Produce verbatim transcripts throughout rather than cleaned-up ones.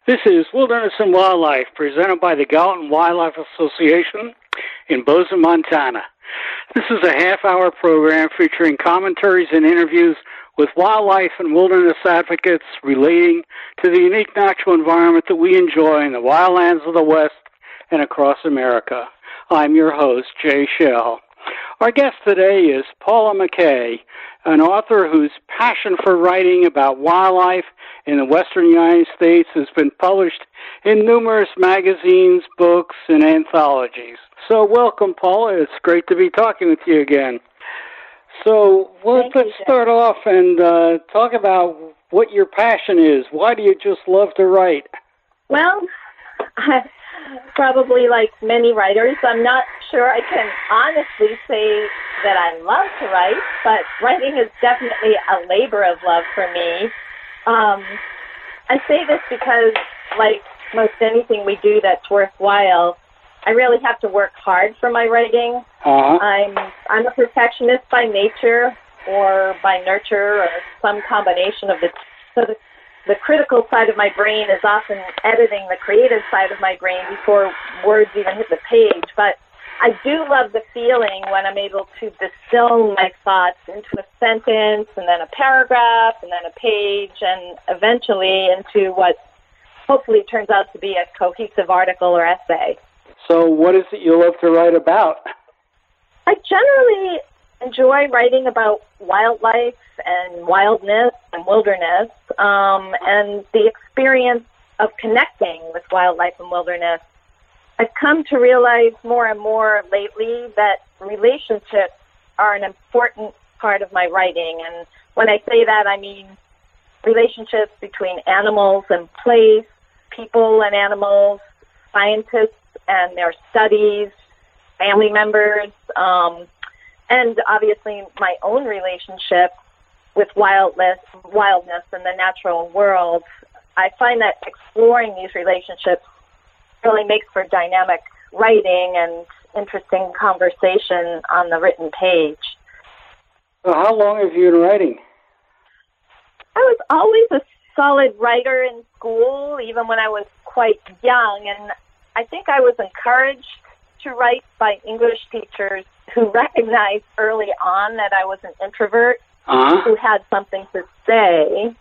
This is Wilderness and Wildlife, presented by the Gallatin Wildlife Association in Bozeman, Montana. This is a half-hour program featuring commentaries and interviews with wildlife and wilderness advocates relating to the unique natural environment that we enjoy in the wildlands of the West and across America. I'm your host, Jay Shell. Our guest today is Paula McKay, an author whose passion for writing about wildlife in the western United States has been published in numerous magazines, books, and anthologies. So welcome, Paula. It's great to be talking with you again. So well, let's you, start off and uh, talk about what your passion is. Why do you just love to write? Well, I, probably like many writers, I'm not sure I can honestly say that I love to write, but writing is definitely a labor of love for me. Um, I say this because, like most anything we do that's worthwhile, I really have to work hard for my writing. Uh-huh. I'm I'm a perfectionist by nature or by nurture or some combination of the two. So the, the critical side of my brain is often editing the creative side of my brain before words even hit the page. But I do love the feeling when I'm able to distill my thoughts into a sentence and then a paragraph and then a page and eventually into what hopefully turns out to be a cohesive article or essay. So what is it you love to write about? I generally enjoy writing about wildlife and wildness and wilderness um, and the experience of connecting with wildlife and wilderness. I've come to realize more and more lately that relationships are an important part of my writing. And when I say that, I mean relationships between animals and place, people and animals, scientists and their studies, family members, um, and obviously my own relationship with wildness, wildness and the natural world. I find that exploring these relationships really makes for dynamic writing and interesting conversation on the written page. So how long have you been writing? I was always a solid writer in school, even when I was quite young, and I think I was encouraged to write by English teachers who recognized early on that I was an introvert uh-huh. who had something to say.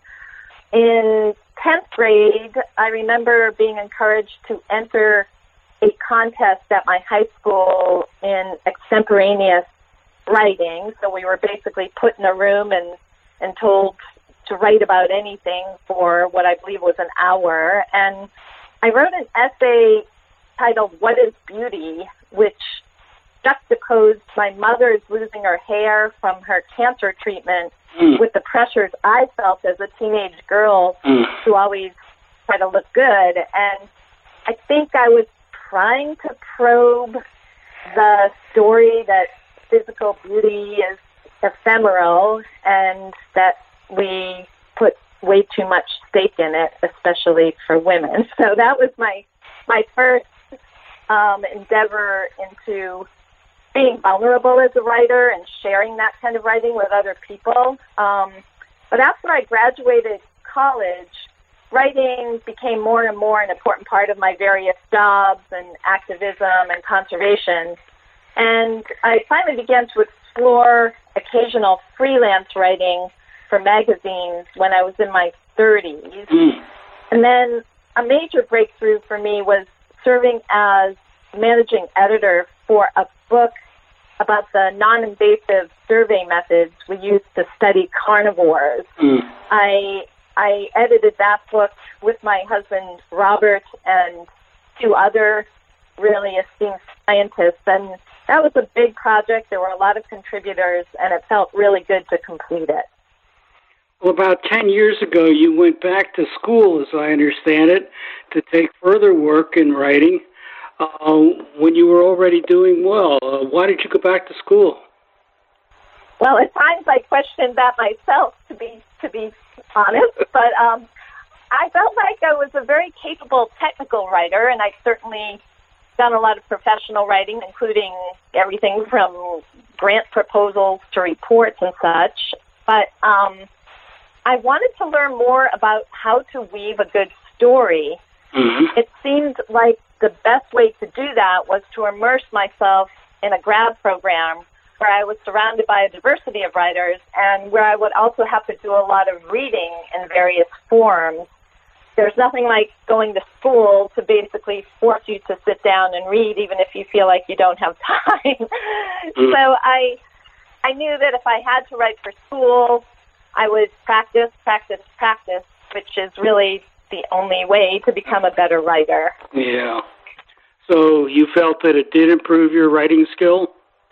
In tenth grade, I remember being encouraged to enter a contest at my high school in extemporaneous writing. So we were basically put in a room and, and told to write about anything for what I believe was an hour. And I wrote an essay titled What is Beauty, which juxtaposed my mother's losing her hair from her cancer treatment mm. with the pressures I felt as a teenage girl mm. to always try to look good. And I think I was trying to probe the story that physical beauty is ephemeral and that we put way too much stake in it, especially for women. So that was my my first um, endeavor into being vulnerable as a writer and sharing that kind of writing with other people. Um, but after I graduated college, writing became more and more an important part of my various jobs and activism and conservation. And I finally began to explore occasional freelance writing for magazines when I was in my thirties. Mm. And then a major breakthrough for me was serving as managing editor for a book about the non-invasive survey methods we use to study carnivores. Mm. I I edited that book with my husband, Robert, and two other really esteemed scientists. And that was a big project. There were a lot of contributors, and it felt really good to complete it. Well, about ten years ago, you went back to school, as I understand it, to take further work in writing uh, when you were already doing well. Uh, why did you go back to school? Well, at times I questioned that myself, to be to be honest, but um, I felt like I was a very capable technical writer, and I certainly done a lot of professional writing, including everything from grant proposals to reports and such. But um, I wanted to learn more about how to weave a good story Mm-hmm. It seemed like the best way to do that was to immerse myself in a grad program where I was surrounded by a diversity of writers and where I would also have to do a lot of reading in various forms. There's nothing like going to school to basically force you to sit down and read, even if you feel like you don't have time. Mm-hmm. So I, I knew that if I had to write for school, I would practice, practice, practice, which is really the only way to become a better writer. Yeah. So you felt that it did improve your writing skill?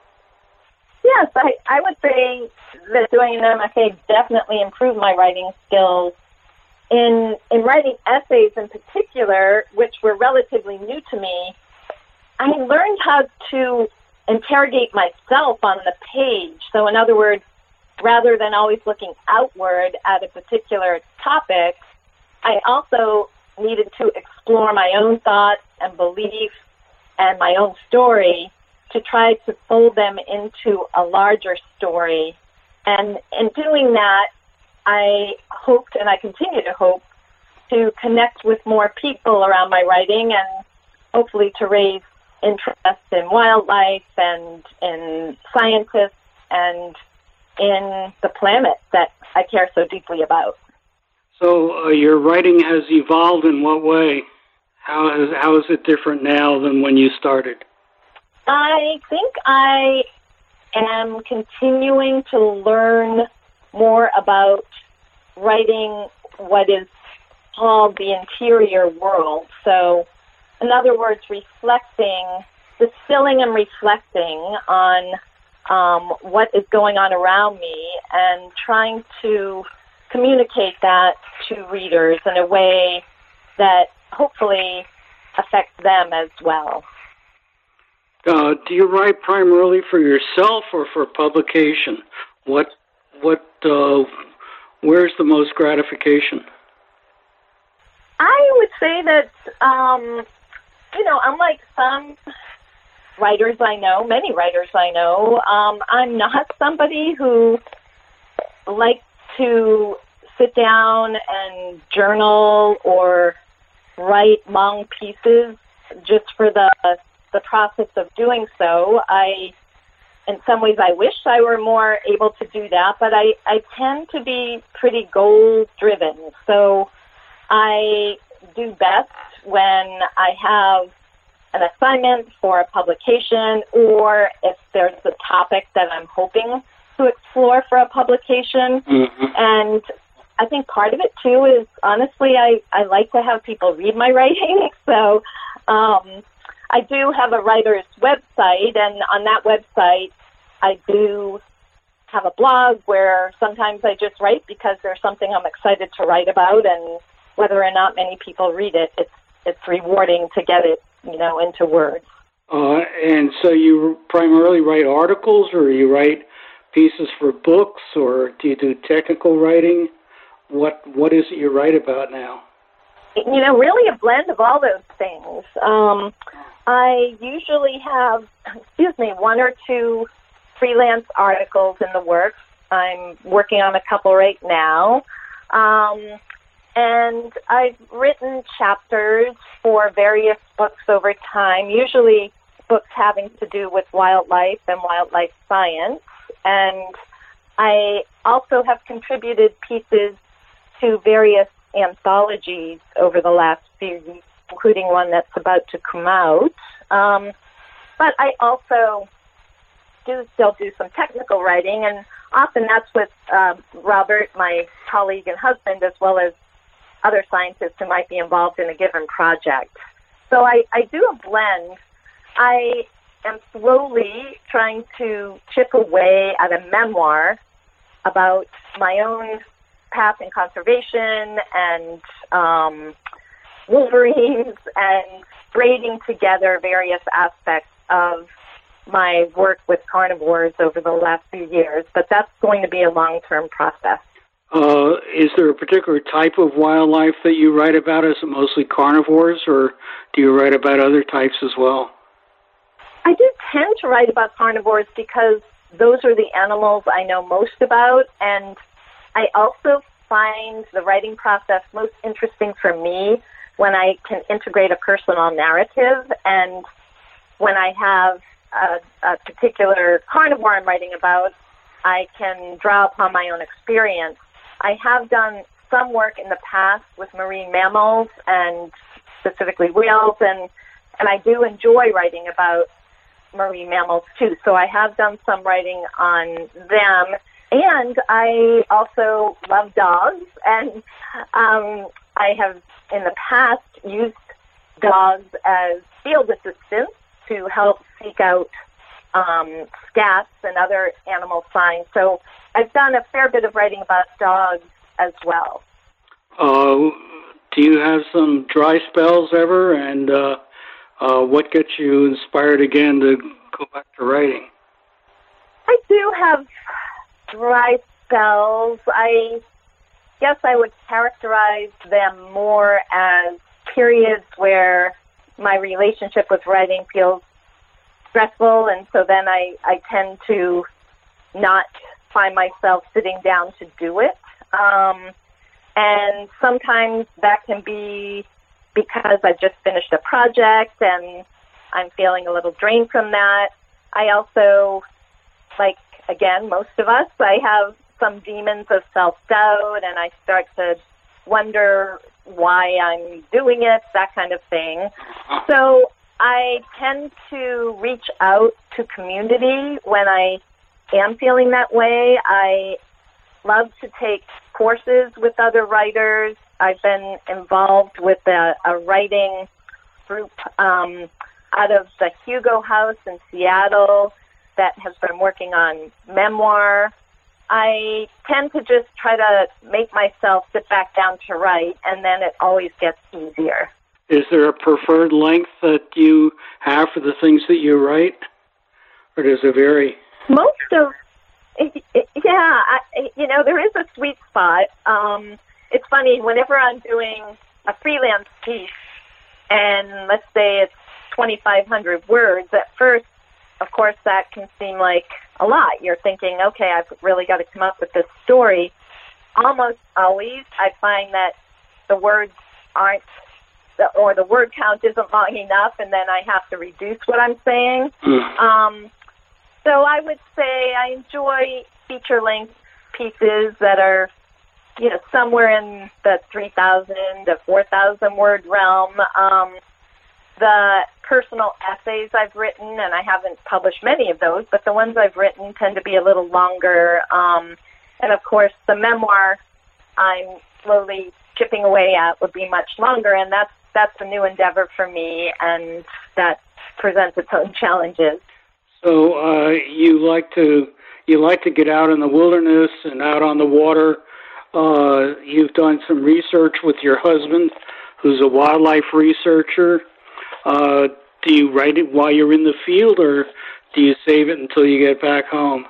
Yes, I, I would say that doing an M F A definitely improved my writing skills. In in writing essays in particular, which were relatively new to me, I learned how to interrogate myself on the page. So in other words, rather than always looking outward at a particular topic, I also needed to explore my own thoughts and beliefs and my own story to try to fold them into a larger story. And in doing that, I hoped, and I continue to hope, to connect with more people around my writing and hopefully to raise interest in wildlife and in scientists and in the planet that I care so deeply about. So uh, your writing has evolved in what way? How is, how is it different now than when you started? I think I am continuing to learn more about writing what is called the interior world. So, in other words, reflecting, distilling and reflecting on um, what is going on around me and trying to communicate that to readers in a way that hopefully affects them as well. Uh, do you write primarily for yourself or for publication? What, what, uh, where's the most gratification? I would say that, um, you know, unlike some writers I know, many writers I know, um, I'm not somebody who likes to sit down and journal or write long pieces just for the the process of doing so. I, in some ways, I wish I were more able to do that, but I, I tend to be pretty goal-driven. So I do best when I have an assignment for a publication or if there's a topic that I'm hoping to explore for a publication. Mm-hmm. And I think part of it, too, is, honestly, I, I like to have people read my writing. So um, I do have a writer's website, and on that website, I do have a blog where sometimes I just write because there's something I'm excited to write about, and whether or not many people read it, it's it's rewarding to get it, you know, into words. Uh, and so you primarily write articles, or you write pieces for books, or do you do technical writing? What What is it you write about now? You know, really a blend of all those things. Um, I usually have, excuse me, one or two freelance articles in the works. I'm working on a couple right now. Um, and I've written chapters for various books over time, usually books having to do with wildlife and wildlife science. And I also have contributed pieces to various anthologies over the last few years, including one that's about to come out. Um, but I also do still do some technical writing, and often that's with um, Robert, my colleague and husband, as well as other scientists who might be involved in a given project. So I, I do a blend. I am slowly trying to chip away at a memoir about my own path in conservation and um, wolverines and braiding together various aspects of my work with carnivores over the last few years. But that's going to be a long-term process. Uh, is there a particular type of wildlife that you write about? Is it mostly carnivores, or do you write about other types as well? I do tend to write about carnivores because those are the animals I know most about, and I also find the writing process most interesting for me when I can integrate a personal narrative, and when I have a, a particular carnivore I'm writing about, I can draw upon my own experience. I have done some work in the past with marine mammals and specifically whales, and, and I do enjoy writing about marine mammals too. So I have done some writing on them, and I also love dogs, and um, I have in the past used dogs as field assistants to help seek out um, scats and other animal signs. So I've done a fair bit of writing about dogs as well. Uh, do you have some dry spells ever, and uh, uh, what gets you inspired again to go back to writing? I do have dry spells. I guess I would characterize them more as periods where my relationship with writing feels stressful, and so then I, I tend to not find myself sitting down to do it. Um, and sometimes that can be because I just finished a project and I'm feeling a little drained from that. I also, like, again, most of us, I have some demons of self-doubt, and I start to wonder why I'm doing it, that kind of thing. So I tend to reach out to community when I am feeling that way. I love to take courses with other writers. I've been involved with a, a writing group um, out of the Hugo House in Seattle that has been working on memoir. I tend to just try to make myself sit back down to write, and then it always gets easier. Is there a preferred length that you have for the things that you write, or does it vary? Most of, yeah, I, you know, there is a sweet spot. Um, it's funny, whenever I'm doing a freelance piece, and let's say it's twenty-five hundred words, at first, of course, that can seem like a lot. You're thinking, okay, I've really got to come up with this story. Almost always, I find that the words aren't, or the word count isn't long enough, and then I have to reduce what I'm saying. Mm. Um, so I would say I enjoy feature-length pieces that are, you know, somewhere in the three thousand to four thousand word realm. Um, the personal essays I've written, and I haven't published many of those, but the ones I've written tend to be a little longer. Um, and, of course, the memoir I'm slowly chipping away at would be much longer, and that's that's a new endeavor for me, and that presents its own challenges. So uh, you like to you like to get out in the wilderness and out on the water. Uh, you've done some research with your husband, who's a wildlife researcher. Uh, do you write it while you're in the field, or do you save it until you get back home?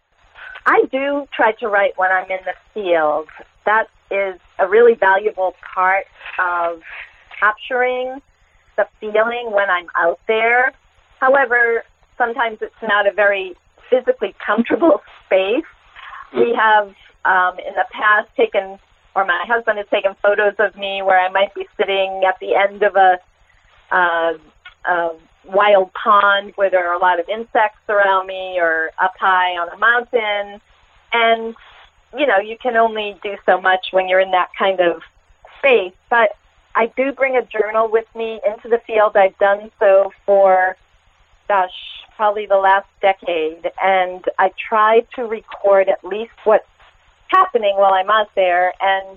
I do try to write when I'm in the field. That is a really valuable part of capturing the feeling when I'm out there. However, sometimes it's not a very physically comfortable space. We have, um, in the past, taken, or my husband has taken photos of me where I might be sitting at the end of a uh, a wild pond where there are a lot of insects around me, or up high on a mountain. And, you know, you can only do so much when you're in that kind of space. But I do bring a journal with me into the field. I've done so for, gosh, probably the last decade. And I try to record at least what's happening while I'm out there, and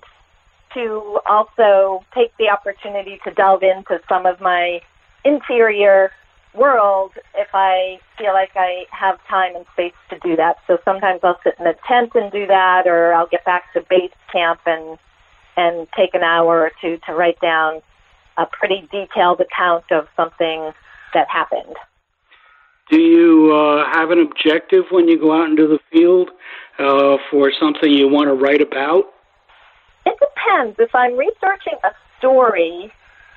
to also take the opportunity to delve into some of my interior world if I feel like I have time and space to do that. So sometimes I'll sit in a tent and do that, or I'll get back to base camp and and take an hour or two to write down a pretty detailed account of something that happened. Do you uh, have an objective when you go out into the field uh, for something you want to write about? It depends. If I'm researching a story,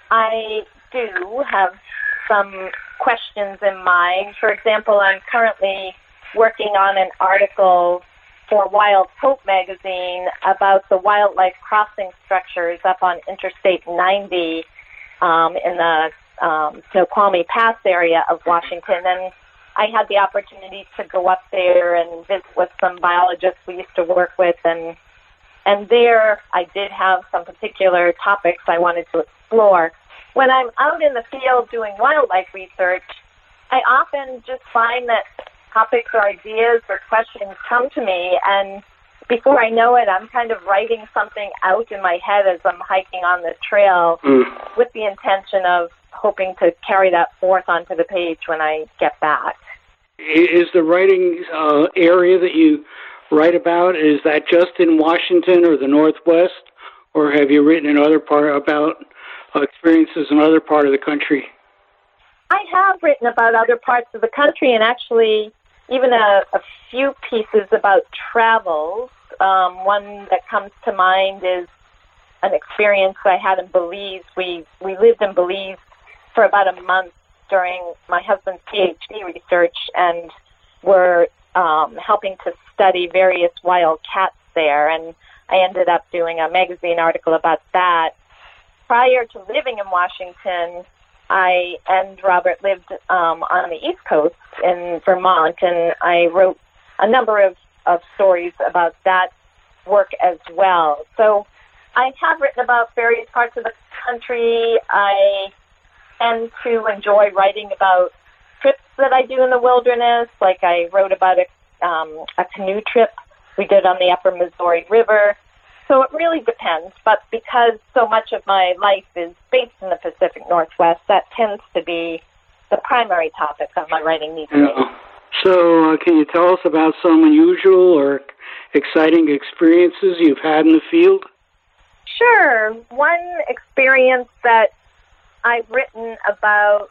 I do have some questions in mind. For example, I'm currently working on an article for Wild Hope magazine about the wildlife crossing structures up on Interstate ninety. um, in the um, Snoqualmie Pass area of Washington, and I had the opportunity to go up there and visit with some biologists we used to work with, and and there I did have some particular topics I wanted to explore. When I'm out in the field doing wildlife research, I often just find that topics or ideas or questions come to me, and before I know it, I'm kind of writing something out in my head as I'm hiking on the trail mm. with the intention of hoping to carry that forth onto the page when I get back. Is the writing uh, area that you write about, is that just in Washington or the Northwest, or have you written in other part about uh, experiences in other part of the country? I have written about other parts of the country, and actually even a, a few pieces about travels. Um, one that comes to mind is an experience I had in Belize. We we lived in Belize for about a month during my husband's PhD research, and were um, helping to study various wild cats there. And I ended up doing a magazine article about that. Prior to living in Washington, I and Robert lived um, on the East Coast in Vermont, and I wrote a number of, of stories about that work as well. So I have written about various parts of the country. I tend to enjoy writing about trips that I do in the wilderness. Like I wrote about a, um, a canoe trip we did on the Upper Missouri River. So it really depends. But because so much of my life is based in the Pacific Northwest, that tends to be the primary topic of my writing these days. Yeah. So uh, can you tell us about some unusual or exciting experiences you've had in the field? Sure. One experience that I've written about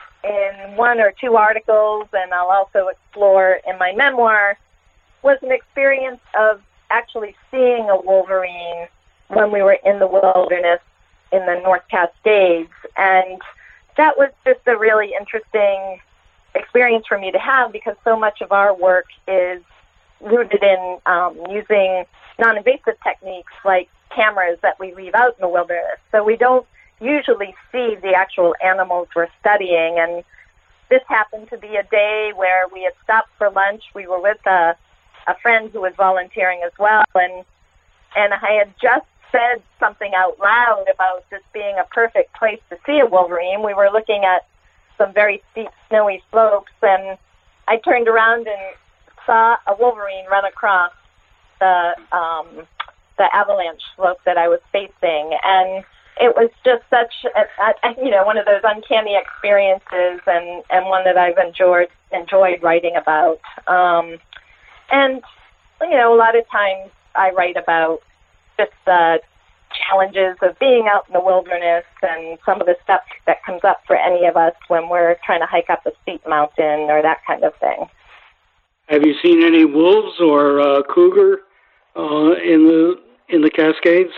in one or two articles, and I'll also explore in my memoir, was an experience of actually seeing a wolverine when we were in the wilderness in the North Cascades. And that was just a really interesting experience for me to have, because so much of our work is rooted in um, using non-invasive techniques like cameras that we leave out in the wilderness. So we don't usually see the actual animals we're studying. And this happened to be a day where we had stopped for lunch. We were with a, a friend who was volunteering as well, and and I had just said something out loud about this being a perfect place to see a wolverine. We were looking at some very steep snowy slopes, and I turned around and saw a wolverine run across the um, the avalanche slope that I was facing, and it was just such a, a, you know one of those uncanny experiences, and, and one that I've enjoyed enjoyed writing about. Um, and you know, a lot of times I write about just the challenges of being out in the wilderness and some of the stuff that comes up for any of us when we're trying to hike up a steep mountain or that kind of thing. Have you seen any wolves or uh, cougar uh, in the in the Cascades?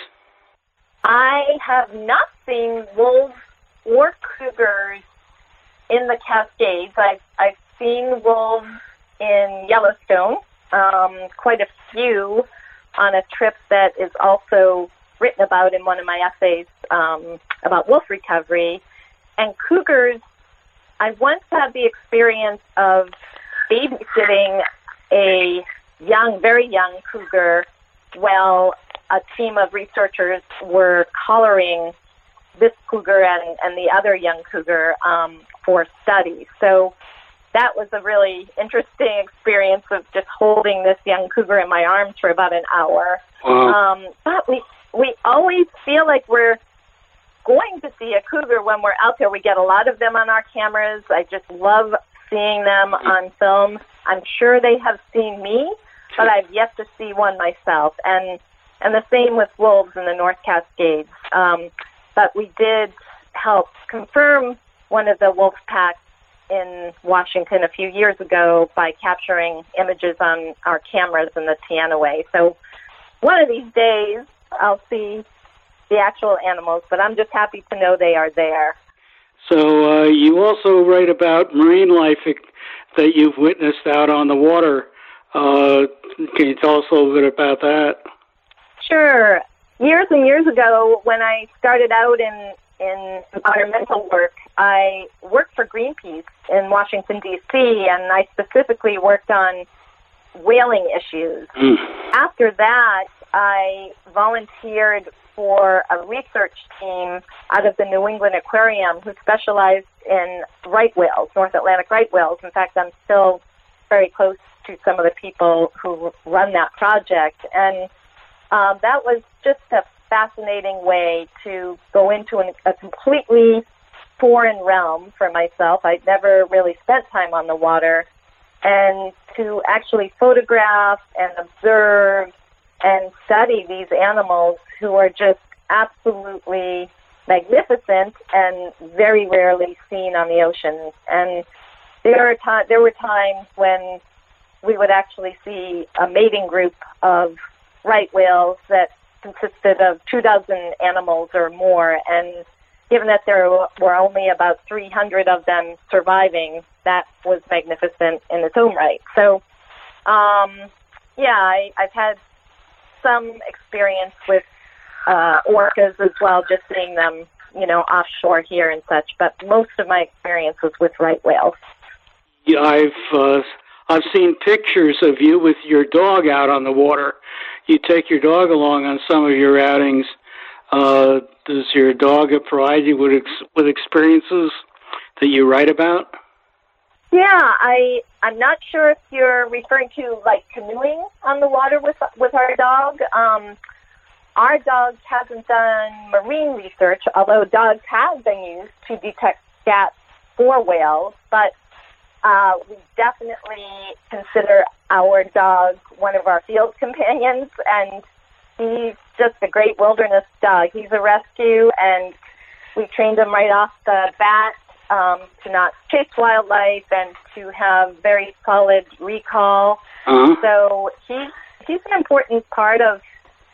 I have not seen wolves or cougars in the Cascades. I've I've seen wolves in Yellowstone, um, quite a few, on a trip that is also written about in one of my essays um, about wolf recovery. And cougars, I once had the experience of babysitting a young, very young cougar while a team of researchers were collaring this cougar and, and the other young cougar um, for study. So that was a really interesting experience of just holding this young cougar in my arms for about an hour. Wow. Um, but we we always feel like we're going to see a cougar when we're out there. We get a lot of them on our cameras. I just love seeing them on film. I'm sure they have seen me, but I've yet to see one myself. And and the same with wolves in the North Cascades. Um, but we did help confirm one of the wolf packs in Washington a few years ago by capturing images on our cameras in the Teanaway. So one of these days I'll see the actual animals, but I'm just happy to know they are there. So uh, you also write about marine life that you've witnessed out on the water. Uh, can you tell us a little bit about that? Sure. Years and years ago, when I started out in, in environmental work, I worked for Greenpeace in Washington, D C, and I specifically worked on whaling issues. Mm. After that, I volunteered for a research team out of the New England Aquarium who specialized in right whales, North Atlantic right whales. In fact, I'm still very close to some of the people who run that project. And um, that was just a fascinating way to go into an, a completely foreign realm for myself. I'd never really spent time on the water, and to actually photograph and observe and study these animals who are just absolutely magnificent and very rarely seen on the ocean. And there are ti- there were times when we would actually see a mating group of right whales that consisted of two dozen animals or more, and given that there were only about three hundred of them surviving, that was magnificent in its own right. So, um, yeah, I, I've had some experience with uh, orcas as well, just seeing them, you know, offshore here and such, but most of my experience was with right whales. Yeah, I've uh, I've seen pictures of you with your dog out on the water. You take your dog along on some of your outings. Uh, does your dog provide you with ex- with experiences that you write about? Yeah, I I'm not sure if you're referring to like canoeing on the water with with our dog. Um, our dog hasn't done marine research, although dogs have been used to detect scats for whales, but uh, we definitely consider our dog one of our field companions, and he's just a great wilderness dog. He's a rescue, and we trained him right off the bat um, to not chase wildlife and to have very solid recall. Uh-huh. So he's he's an important part of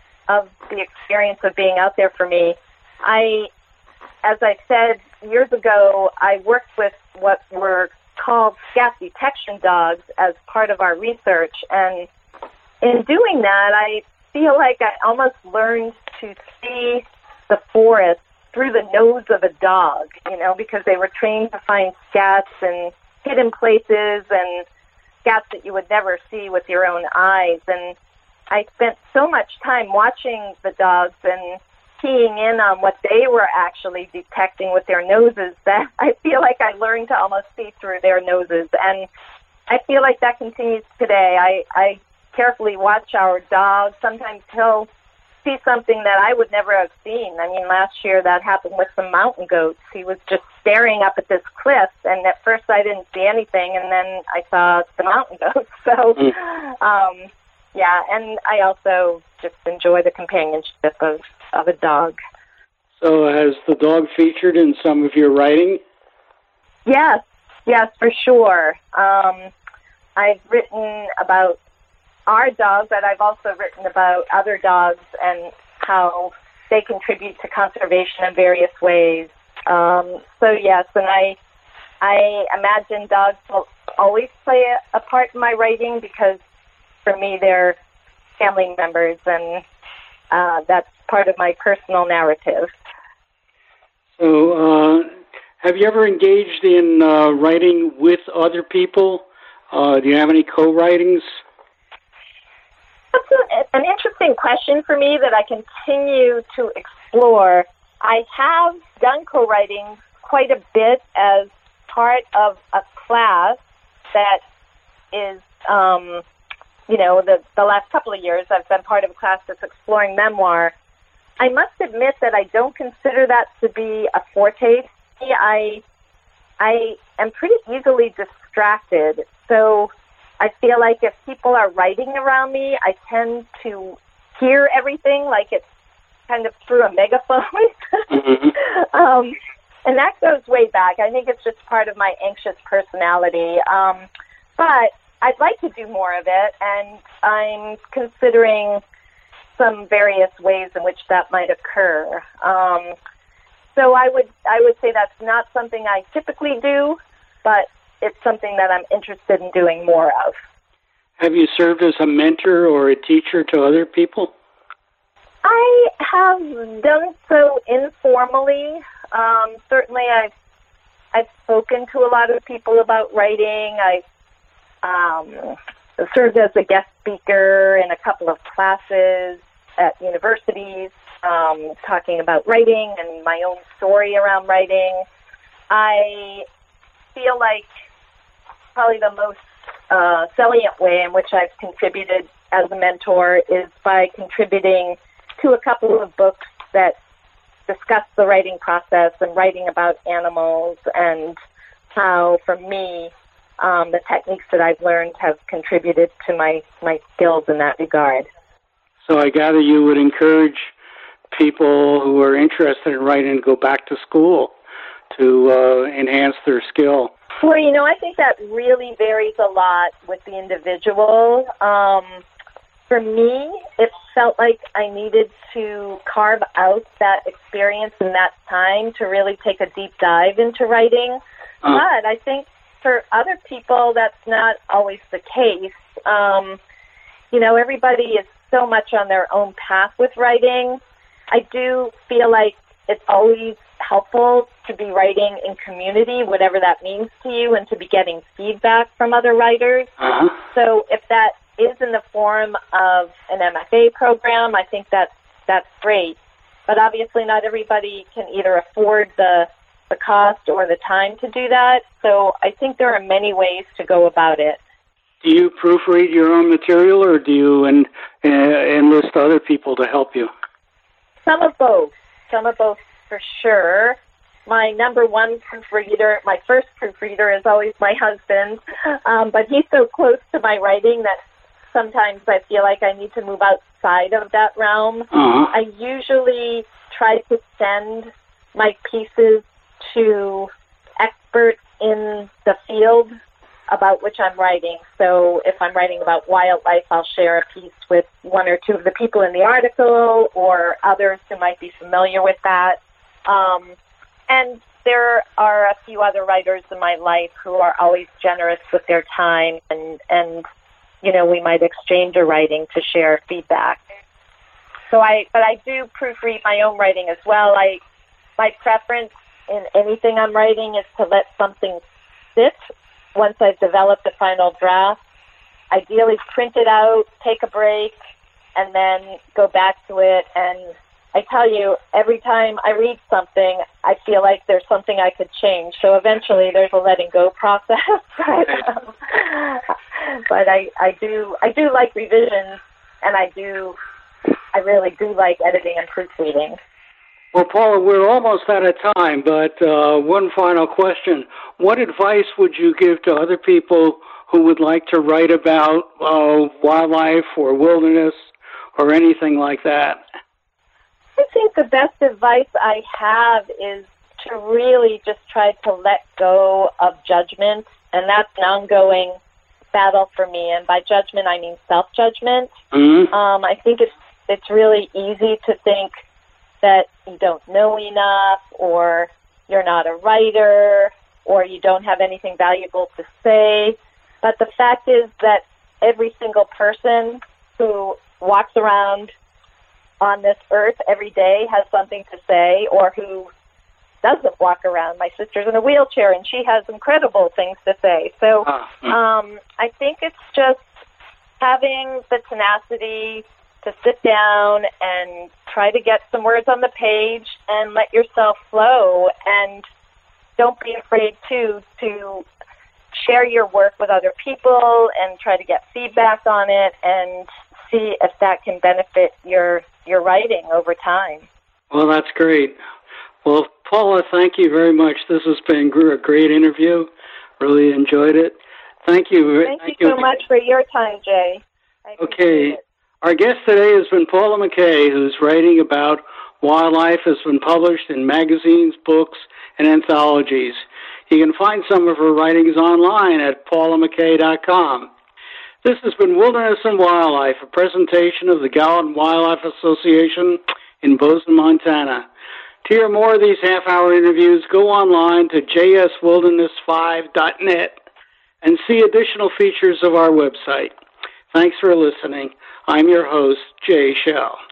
of the experience of being out there for me. I, as I said years ago, I worked with what were called scat detection dogs as part of our research, and in doing that, I feel like I almost learned to see the forest through the nose of a dog, you know, because they were trained to find scats in hidden places and scats that you would never see with your own eyes. And I spent so much time watching the dogs and keying in on what they were actually detecting with their noses that I feel like I learned to almost see through their noses. And I feel like that continues today. I, I carefully watch our dog. Sometimes he'll see something that I would never have seen. I mean, last year that happened with some mountain goats. He was just staring up at this cliff, and at first I didn't see anything, and then I saw the mountain goats. So, mm. um, yeah, and I also just enjoy the companionship of, of a dog. So has the dog featured in some of your writing? Yes, yes, for sure. Um, I've written about our dog, but I've also written about other dogs and how they contribute to conservation in various ways. Um, so yes, and I I imagine dogs will always play a, a part in my writing because for me they're family members, and uh, that's part of my personal narrative. So uh, have you ever engaged in uh, writing with other people? Uh, do you have any co-writings? That's an interesting question for me that I continue to explore. I have done co-writing quite a bit as part of a class that is, um, you know, the, the last couple of years I've been part of a class that's exploring memoir. I must admit that I don't consider that to be a forte. I, I am pretty easily distracted, so I feel like if people are writing around me, I tend to hear everything like it's kind of through a megaphone. mm-hmm. um, and that goes way back. I think it's just part of my anxious personality. Um, but I'd like to do more of it, and I'm considering some various ways in which that might occur. Um, so I would I would say that's not something I typically do, but it's something that I'm interested in doing more of. Have you served as a mentor or a teacher to other people? I have done so informally. Um, certainly, I've I've spoken to a lot of people about writing. I um, served as a guest speaker in a couple of classes at universities, um, talking about writing and my own story around writing. I feel like probably the most uh, salient way in which I've contributed as a mentor is by contributing to a couple of books that discuss the writing process and writing about animals and how, for me, um, the techniques that I've learned have contributed to my, my skills in that regard. So I gather you would encourage people who are interested in writing to go back to school to uh, enhance their skill. Well, you know, I think that really varies a lot with the individual. Um, for me, it felt like I needed to carve out that experience in that time to really take a deep dive into writing. Uh. But I think for other people, that's not always the case. Um, you know, everybody is so much on their own path with writing. I do feel like it's always helpful to be writing in community, whatever that means to you, and to be getting feedback from other writers. Uh-huh. So if that is in the form of an M F A program, I think that's, that's great. But obviously not everybody can either afford the, the cost or the time to do that. So I think there are many ways to go about it. Do you proofread your own material, or do you en- uh, enlist other people to help you? Some of both. Some of both for sure. My number one proofreader, my first proofreader is always my husband, um, but he's so close to my writing that sometimes I feel like I need to move outside of that realm. Uh-huh. I usually try to send my pieces to experts in the field about which I'm writing. So if I'm writing about wildlife, I'll share a piece with one or two of the people in the article or others who might be familiar with that. Um, and there are a few other writers in my life who are always generous with their time, and, and you know, we might exchange a writing to share feedback. So I, but I do proofread my own writing as well. I, my preference in anything I'm writing is to let something sit once I've developed the final draft. Ideally print it out, take a break, and then go back to it. And I tell you, every time I read something, I feel like there's something I could change. So eventually there's a letting go process. but um, but I, I do I do like revisions, and I do I really do like editing and proofreading. Well, Paula, we're almost out of time, but uh, one final question. What advice would you give to other people who would like to write about uh, wildlife or wilderness or anything like that? I think the best advice I have is to really just try to let go of judgment, and that's an ongoing battle for me. And by judgment, I mean self-judgment. Mm-hmm. Um, I think it's it's really easy to think that you don't know enough, or you're not a writer, or you don't have anything valuable to say. But the fact is that every single person who walks around on this earth every day has something to say, or who doesn't walk around. My sister's in a wheelchair, and she has incredible things to say. So um, I think it's just having the tenacity to sit down and try to get some words on the page and let yourself flow. And don't be afraid, too, to share your work with other people and try to get feedback on it and see if that can benefit your your writing over time. Well, that's great. Well, Paula, thank you very much. This has been a great interview. Really enjoyed it. Thank you. Thank, thank you so you. much for your time, Jay. Okay. It. Our guest today has been Paula McKay, who's writing about wildlife, has been published in magazines, books, and anthologies. You can find some of her writings online at paula mckay dot com. This has been Wilderness and Wildlife, a presentation of the Gallatin Wildlife Association in Bozeman, Montana. To hear more of these half-hour interviews, go online to j s wilderness five dot net and see additional features of our website. Thanks for listening. I'm your host, Jay Shell.